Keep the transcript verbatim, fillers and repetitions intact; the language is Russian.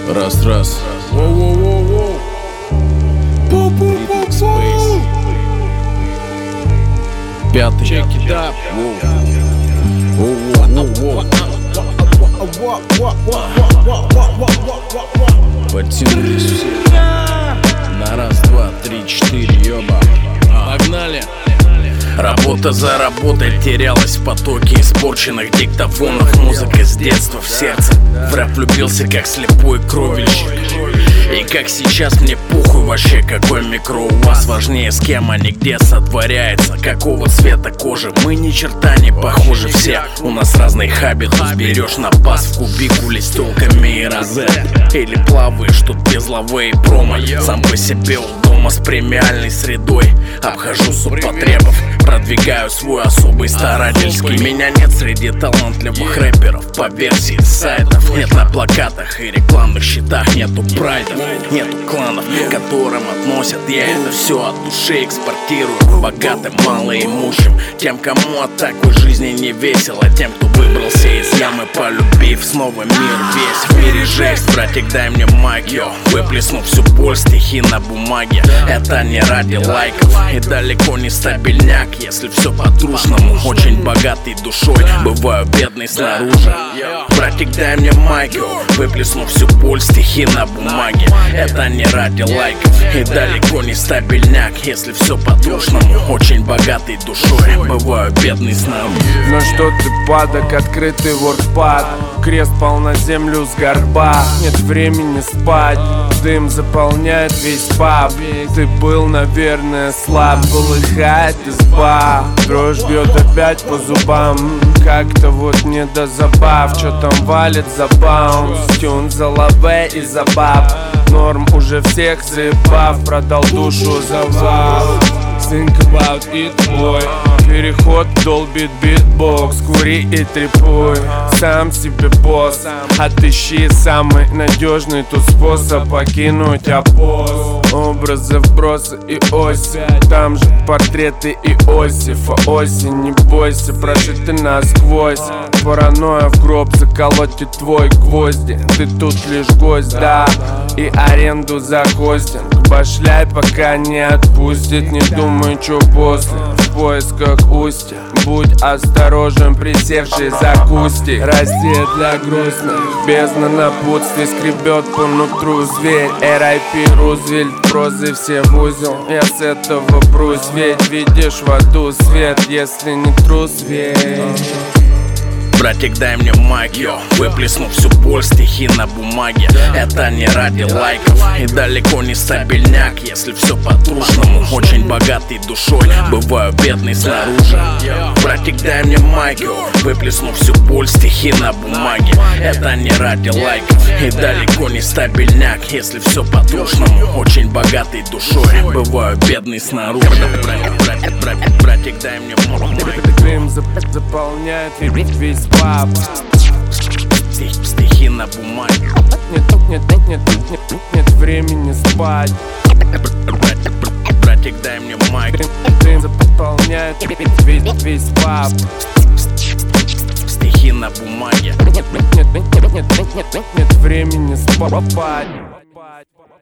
Раз, раз. Воу-воу-воу-воу. Пу-пу-пу-пу. Пятый. Check it up. Воу-воу-воу-воу. Подтянулись все. На раз, два, три, четыре, ёба. Погнали. Работа за работой терялась в потоке испорченных диктофонов. Музыка с детства в сердце. В рэп влюбился как слепой кровельщик. И как сейчас мне похуй вообще, какой микро у вас. Важнее с кем, а не где сотворяется. Какого цвета кожи, мы ни черта не похожи все. У нас разный хабитус, берешь на бас в кубикуле с тёлками и розет. Или плаваешь тут без лавы и промо. Сам по себе у дома с премиальной средой. Обхожу субпотребов, продвигаю свой особый старательский. Меня нет среди талантливых рэперов по версии сайтов. Нет на плакатах и рекламных щитах, нету прайдов, нету кланов, к которым относят. Я это все от души экспортирую богатым, малоимущим, тем, кому от такой жизни не весело, тем, кто выбрался из ямы, полюбив снова мир весь. В мире жесть, братик, дай мне магию, выплесну всю боль, стихи на бумаге. Это не ради лайков и далеко не стабильняк, если все по-трушному. Очень богатый душой, бываю бедный снаружи. Братик, дай мне магию, выплесну всю боль, стихи на бумаге. Это не ради лайков и далеко не стабильняк, если все по-трушному. Очень богатый душой, бываю бедный снаружи. Ну что ты, падок, открытый вордпад. Крест пал на землю с горба. Нет времени спать, дым заполняет весь паб. Ты был, наверное, слаб, полыхает изба. Дрожь бьет опять по зубам. Как-то вот не до забав. Чё там валит за баунс? Тюн за лаве и за баб. Норм уже всех заебав. Продал душу за вал. Think about it, boy. Переход долбит битбокс. Кури и трепуй, сам себе босс. Отыщи самый надежный тут способ покинуть опос. Образы, вбросы и оси. Там же портреты Иосифа. Осень, не бойся, прожиты насквозь. Паранойя в гроб заколотит твой гвозди. Ты тут лишь гость, да, и аренду за хостинг. Башляй, пока не отпустит. Не думай, чё после. В поисках устья. Будь осторожен, присевший за кустик. Россия для грустных, бездна напутствий. Скребет по нутру зверь. эр ай пи Рузвельт, прозы все в узел. Я с этого брусь, ведь видишь в аду свет. Если не трус, верь. Братик, дай мне магию, выплесну всю боль, стихи на бумаге. Это не ради лайков и далеко не стабильняк, если все по-трушному. Очень богатый душой, бываю бедный снаружи. Братик, дай мне магию, выплесну всю боль, стихи на бумаге. Это не ради лайков и далеко не стабильняк, если все по-трушному. Очень богатый душой, бываю бедный снаружи. Братик, братик, братик, дай мне магию. Дым заполняет весь паб. Стихи на бумаге. Нет, нет, нет, нет, нет, нет, нет времени спать. Братик, дай мне магию. Дым заполняет весь, весь паб. Стихи на бумаге. Нет, нет, нет, нет, нет, нет, нет, нет времени спать.